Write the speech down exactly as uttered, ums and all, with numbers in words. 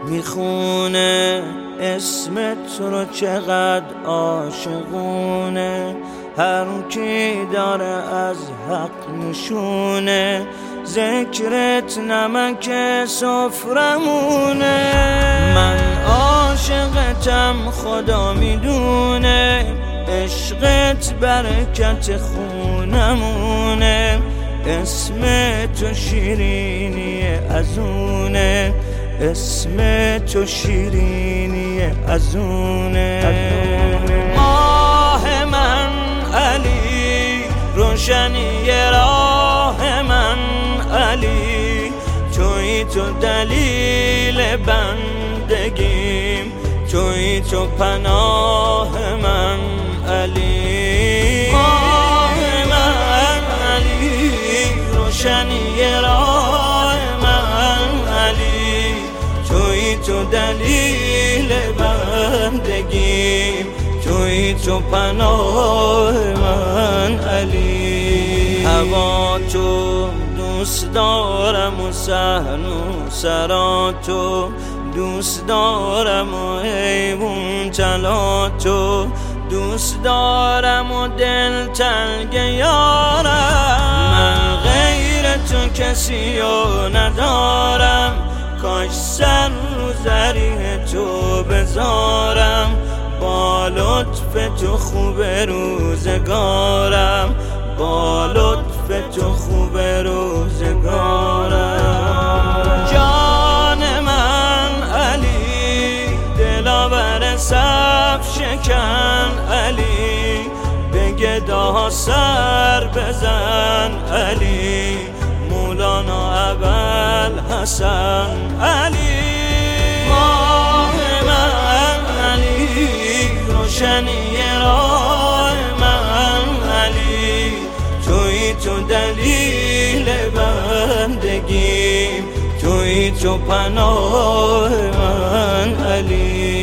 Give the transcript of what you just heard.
میخونه اسمت رو چقدر عاشقونه، هر کی داره از حق نشونه، ذکرت نمک سفرمونه. من عاشقتم خدا میدونه، عشقت برکت خونمونه، اسم تو شیرینی ازونه، اسم تو شیرینی ازونه. آه من علی، روشنی راه من علی، توی تو دلیل بندگیم، توی تو پناه من علی. آه من علی، روشنی راه من علی، توی تو دلیل بندگیم، توی تو پناه من علی. هوا تو دوست دارم و صحن و سراتو دوست دارم و حیوان چلاتو دوست دارم و دل تنگ یارم. من غیر تو کسی رو ندارم، کاش سر رو زریح تو بذارم، با لطف تو خوب روزگارم، با لطف تو خوب روزگارم. جان من علی، دلاور صف شکن علی، به گداها سر بزن علی، مولانا ابوالحسن علی. ماه من علی، روشنی راه من علی، توی تو دلیل بندگیم، توی تو پناه من علی.